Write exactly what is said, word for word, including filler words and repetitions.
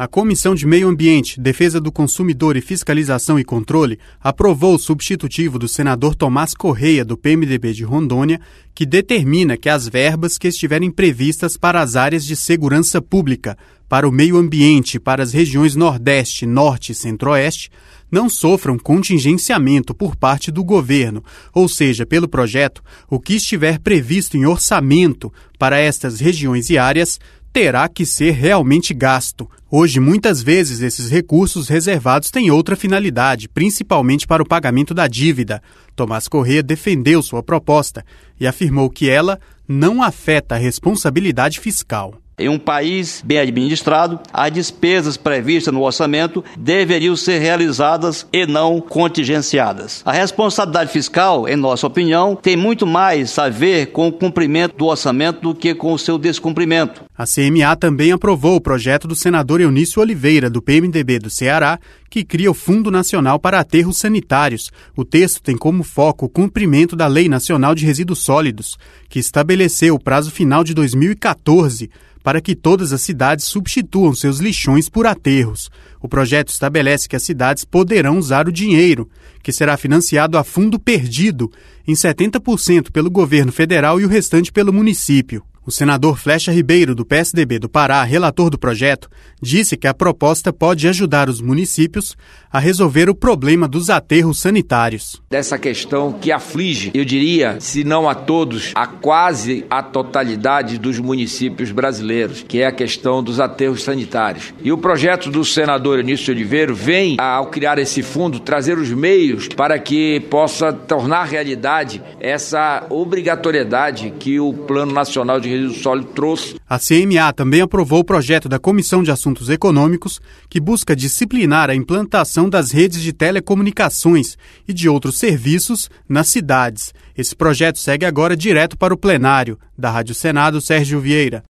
A Comissão de Meio Ambiente, Defesa do Consumidor e Fiscalização e Controle aprovou o substitutivo do senador Tomás Correia, do P M D B de Rondônia, que determina que as verbas que estiverem previstas para as áreas de segurança pública, para o meio ambiente e para as regiões Nordeste, Norte e Centro-Oeste não sofram contingenciamento por parte do governo, ou seja, pelo projeto, o que estiver previsto em orçamento para estas regiões e áreas terá que ser realmente gasto. Hoje, muitas vezes, esses recursos reservados têm outra finalidade, principalmente para o pagamento da dívida. Tomás Correia defendeu sua proposta e afirmou que ela não afeta a responsabilidade fiscal. Em um país bem administrado, as despesas previstas no orçamento deveriam ser realizadas e não contingenciadas. A responsabilidade fiscal, em nossa opinião, tem muito mais a ver com o cumprimento do orçamento do que com o seu descumprimento. A C M A também aprovou o projeto do senador Eunício Oliveira, do P M D B do Ceará, que cria o Fundo Nacional para Aterros Sanitários. O texto tem como foco o cumprimento da Lei Nacional de Resíduos Sólidos, que estabeleceu o prazo final de dois mil e quatorze para que todas as cidades substituam seus lixões por aterros. O projeto estabelece que as cidades poderão usar o dinheiro, que será financiado a fundo perdido, em setenta por cento pelo governo federal e o restante pelo município. O senador Flecha Ribeiro, do P S D B do Pará, relator do projeto, disse que a proposta pode ajudar os municípios a resolver o problema dos aterros sanitários. Dessa questão que aflige, eu diria, se não a todos, a quase a totalidade dos municípios brasileiros, que é a questão dos aterros sanitários. E o projeto do senador Eunício Oliveira vem, ao criar esse fundo, trazer os meios para que possa tornar realidade essa obrigatoriedade que o Plano Nacional de Resíduos Sólidos trouxe. A C M A também aprovou o projeto da Comissão de Assuntos Econômicos, que busca disciplinar a implantação das redes de telecomunicações e de outros serviços nas cidades. Esse projeto segue agora direto para o plenário. Da Rádio Senado, Sérgio Vieira.